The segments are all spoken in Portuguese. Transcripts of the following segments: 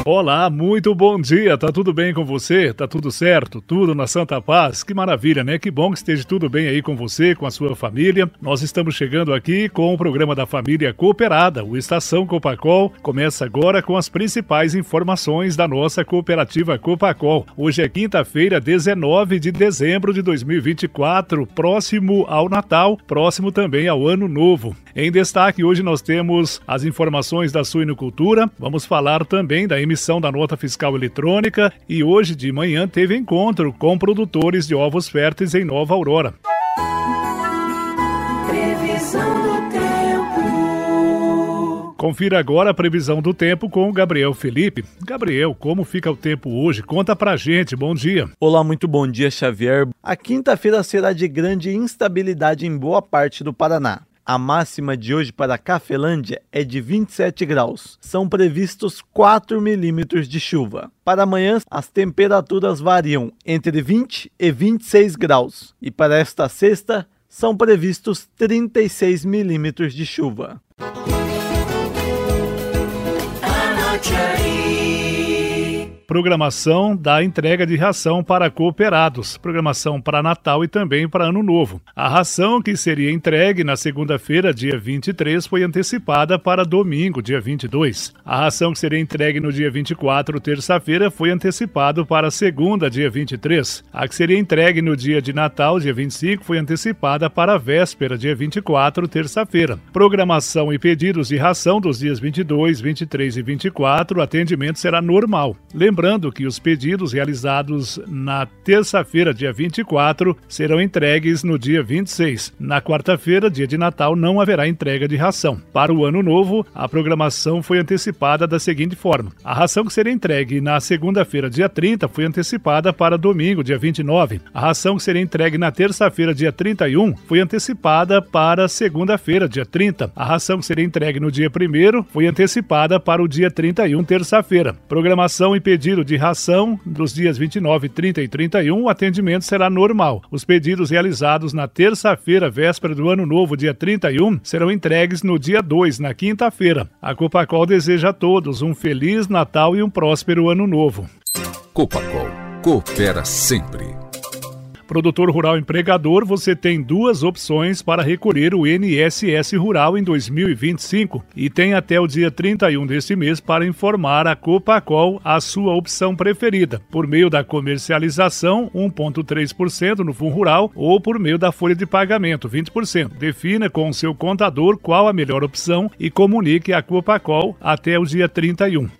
Olá, muito bom dia, tá tudo bem com você? Tá tudo certo? Tudo na Santa Paz? Que maravilha, né? Que bom que esteja tudo bem aí com você, com a sua família. Nós estamos chegando aqui com o programa da família cooperada, o Estação Copacol. Começa agora com as principais informações da nossa cooperativa Copacol. Hoje é quinta-feira, 19 de dezembro de 2024, próximo ao Natal, próximo também ao Ano Novo. Em destaque, hoje nós temos as informações da suinocultura, vamos falar também da emissão da nota fiscal eletrônica e hoje de manhã teve encontro com produtores de ovos férteis em Nova Aurora. Previsão do tempo. Confira agora a previsão do tempo com o Gabriel Felipe. Gabriel, como fica o tempo hoje? Conta pra gente, bom dia. Olá, muito bom dia, Xavier. A quinta-feira será de grande instabilidade em boa parte do Paraná. A máxima de hoje para a Cafelândia é de 27 graus. São previstos 4 milímetros de chuva. Para amanhã, as temperaturas variam entre 20 e 26 graus. E para esta sexta, são previstos 36 milímetros de chuva. Anote aí. Programação da entrega de ração para cooperados, programação para Natal e também para Ano Novo. A ração que seria entregue na segunda-feira, dia 23, foi antecipada para domingo, dia 22. A ração que seria entregue no dia 24, terça-feira, foi antecipada para segunda, dia 23. A que seria entregue no dia de Natal, dia 25, foi antecipada para a véspera, dia 24, terça-feira. Programação e pedidos de ração dos dias 22, 23 e 24, o atendimento será normal. Lembrando que os pedidos realizados na terça-feira, dia 24, serão entregues no dia 26. Na quarta-feira, dia de Natal, não haverá entrega de ração. Para o Ano Novo, a programação foi antecipada da seguinte forma. A ração que seria entregue na segunda-feira, dia 30, foi antecipada para domingo, dia 29. A ração que seria entregue na terça-feira, dia 31, foi antecipada para segunda-feira, dia 30. A ração que seria entregue no dia 1º foi antecipada para o dia 31, terça-feira. Programação e pedido de ração dos dias 29, 30 e 31, o atendimento será normal. Os pedidos realizados na terça-feira, véspera do Ano Novo, dia 31, serão entregues no dia 2, na quinta-feira. A Copacol deseja a todos um Feliz Natal e um próspero Ano Novo. Copacol, coopera sempre. Produtor rural empregador, você tem duas opções para recolher o INSS Rural em 2025 e tem até o dia 31 deste mês para informar a Copacol a sua opção preferida, por meio da comercialização 1,3% no Fundo Rural ou por meio da folha de pagamento 20%. Defina com o seu contador qual a melhor opção e comunique a Copacol até o dia 31.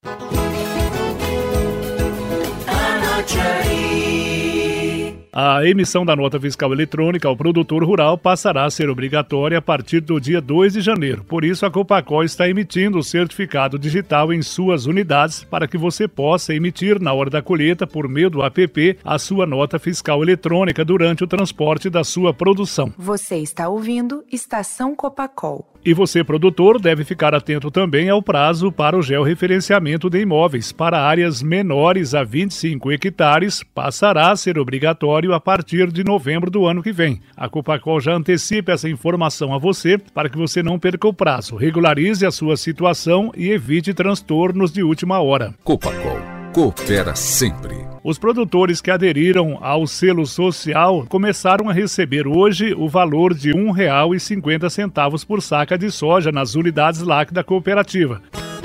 Anote aí. A emissão da nota fiscal eletrônica ao produtor rural passará a ser obrigatória a partir do dia 2 de janeiro. Por isso, a Copacol está emitindo o certificado digital em suas unidades para que você possa emitir na hora da colheita, por meio do app, a sua nota fiscal eletrônica durante o transporte da sua produção. Você está ouvindo Estação Copacol. E você, produtor, deve ficar atento também ao prazo para o georreferenciamento de imóveis. Para áreas menores a 25 hectares, passará a ser obrigatório a partir de novembro do ano que vem. A Copacol já antecipa essa informação a você para que você não perca o prazo. Regularize a sua situação e evite transtornos de última hora. Copacol, coopera sempre. Os produtores que aderiram ao selo social começaram a receber hoje o valor de R$ 1,50 por saca de soja nas unidades LAC da cooperativa.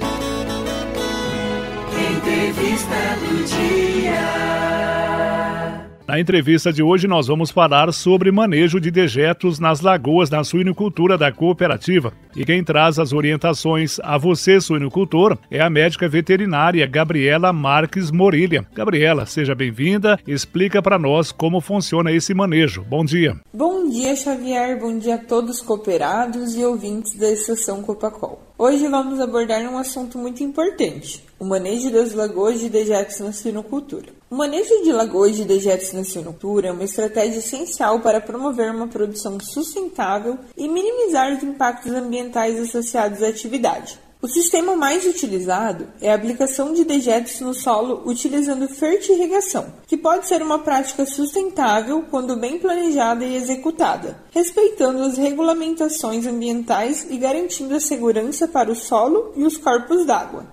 Entrevista do dia. Na entrevista de hoje nós vamos falar sobre manejo de dejetos nas lagoas na suinocultura da cooperativa. E quem traz as orientações a você, suinocultor, é a médica veterinária Gabriela Marques Morilha. Gabriela, seja bem-vinda, explica para nós como funciona esse manejo. Bom dia. Bom dia, Xavier, bom dia a todos cooperados e ouvintes da Estação Copacol. Hoje vamos abordar um assunto muito importante, o manejo das lagoas de dejetos na suinocultura. O manejo de lagoas de dejetos na suinocultura é uma estratégia essencial para promover uma produção sustentável e minimizar os impactos ambientais associados à atividade. O sistema mais utilizado é a aplicação de dejetos no solo utilizando fertirrigação, que pode ser uma prática sustentável quando bem planejada e executada, respeitando as regulamentações ambientais e garantindo a segurança para o solo e os corpos d'água.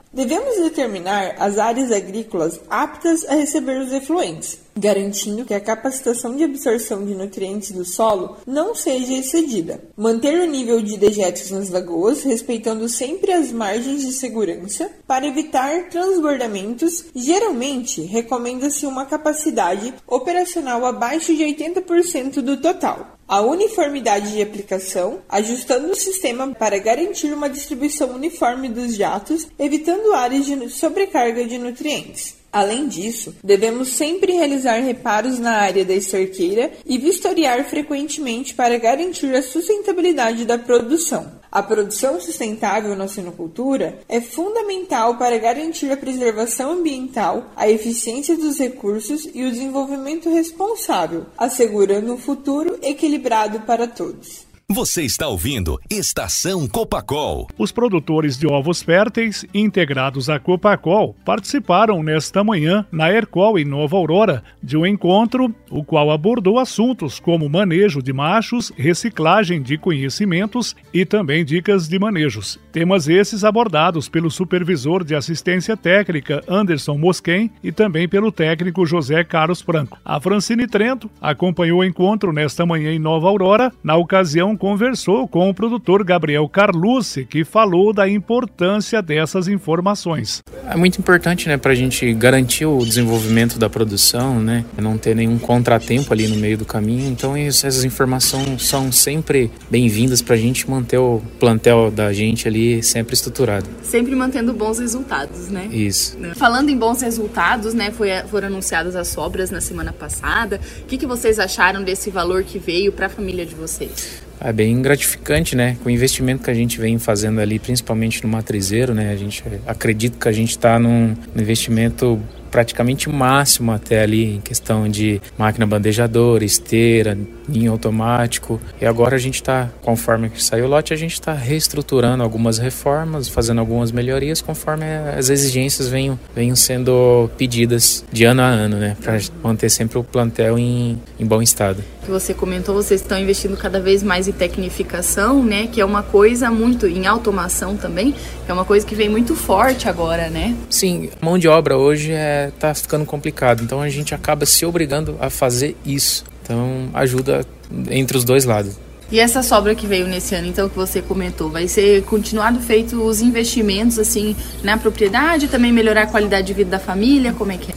Devemos determinar as áreas agrícolas aptas a receber os efluentes, garantindo que a capacitação de absorção de nutrientes do solo não seja excedida. Manter o nível de dejetos nas lagoas, respeitando sempre as margens de segurança, para evitar transbordamentos. Geralmente, recomenda-se uma capacidade operacional abaixo de 80% do total. A uniformidade de aplicação, ajustando o sistema para garantir uma distribuição uniforme dos jatos, evitando áreas de sobrecarga de nutrientes. Além disso, devemos sempre realizar reparos na área da esterqueira e vistoriar frequentemente para garantir a sustentabilidade da produção. A produção sustentável na suinocultura é fundamental para garantir a preservação ambiental, a eficiência dos recursos e o desenvolvimento responsável, assegurando um futuro equilibrado para todos. Você está ouvindo Estação Copacol. Os produtores de ovos férteis integrados à Copacol participaram nesta manhã na Ercol em Nova Aurora de um encontro, o qual abordou assuntos como manejo de machos, reciclagem de conhecimentos e também dicas de manejos. Temas esses abordados pelo supervisor de assistência técnica Anderson Mosquen e também pelo técnico José Carlos Franco. A Francine Trento acompanhou o encontro nesta manhã em Nova Aurora. Na ocasião, conversou com o produtor Gabriel Carlucci, que falou da importância dessas informações. É muito importante, né, para a gente garantir o desenvolvimento da produção, né, não ter nenhum contratempo ali no meio do caminho. Então essas informações são sempre bem-vindas para a gente manter o plantel da gente ali sempre estruturado. Sempre mantendo bons resultados, né? Isso. Falando em bons resultados, né, foram anunciadas as sobras na semana passada. O que vocês acharam desse valor que veio para a família de vocês? É bem gratificante, né? Com o investimento que a gente vem fazendo ali, principalmente no matrizeiro, né? A gente acredita que a gente está num investimento praticamente máximo até ali em questão de máquina bandejadora, esteira, ninho automático. E agora a gente está, conforme que saiu o lote, a gente está reestruturando algumas reformas, fazendo algumas melhorias conforme as exigências venham sendo pedidas de ano a ano, né? Para manter sempre o plantel em bom estado. Que você comentou, vocês estão investindo cada vez mais em tecnificação, né? Que é uma coisa muito, em automação também, que é uma coisa que vem muito forte agora, né? Sim, mão de obra hoje tá ficando complicado, então a gente acaba se obrigando a fazer isso. Então ajuda entre os dois lados. E essa sobra que veio nesse ano, então, que você comentou, vai ser continuado feito os investimentos, assim, na propriedade, também melhorar a qualidade de vida da família, como é que é?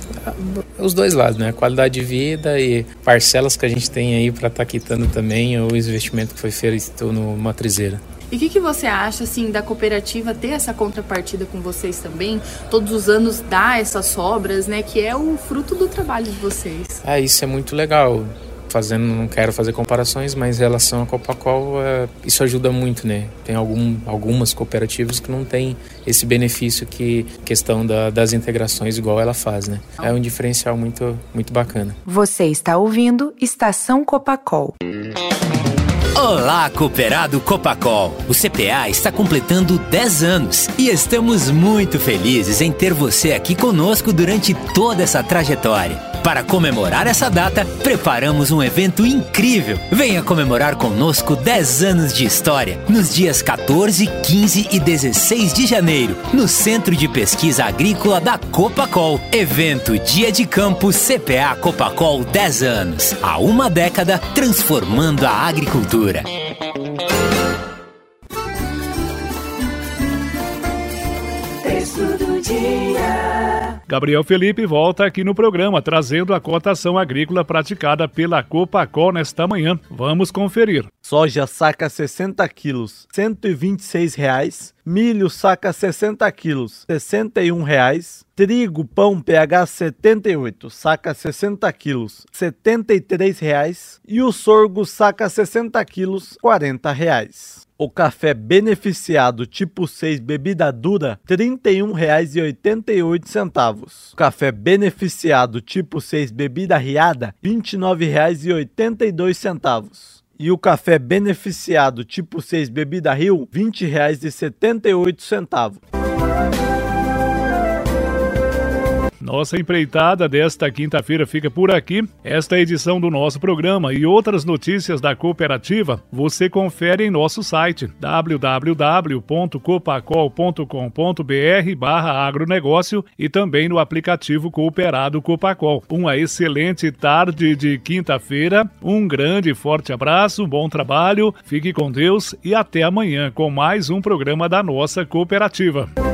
Os dois lados, né? Qualidade de vida e parcelas que a gente tem aí para estar quitando também o investimento que foi feito no matrizeiro. E o que você acha, assim, da cooperativa ter essa contrapartida com vocês também? Todos os anos dar essas sobras, né? Que é o fruto do trabalho de vocês. Isso é muito legal. Não quero fazer comparações, mas em relação à Copacol, isso ajuda muito, né? Tem algumas cooperativas que não têm esse benefício que questão das integrações igual ela faz, né? É um diferencial muito, muito bacana. Você está ouvindo Estação Copacol. Olá, cooperado Copacol! O CPA está completando 10 anos e estamos muito felizes em ter você aqui conosco durante toda essa trajetória. Para comemorar essa data, preparamos um evento incrível. Venha comemorar conosco 10 anos de história, nos dias 14, 15 e 16 de janeiro, no Centro de Pesquisa Agrícola da Copacol. Evento Dia de Campo CPA Copacol 10 anos. Há uma década, transformando a agricultura. Texto do dia. Gabriel Felipe volta aqui no programa, trazendo a cotação agrícola praticada pela Copacol nesta manhã. Vamos conferir. Soja saca 60 quilos, R$ 126,00. Milho saca 60 quilos, R$ 61,00. Trigo pão PH 78, saca 60 quilos, R$ 73,00. E o sorgo saca 60 quilos, R$ 40,00. O café beneficiado tipo 6 bebida dura, R$ 31,88. O café beneficiado tipo 6 bebida riada, R$ 29,82. E o café beneficiado tipo 6 bebida Rio, R$ 20,78. Nossa empreitada desta quinta-feira fica por aqui. Esta edição do nosso programa e outras notícias da cooperativa você confere em nosso site www.copacol.com.br/agronegócio e também no aplicativo Cooperado Copacol. Uma excelente tarde de quinta-feira, um grande e forte abraço, bom trabalho, fique com Deus e até amanhã com mais um programa da nossa cooperativa.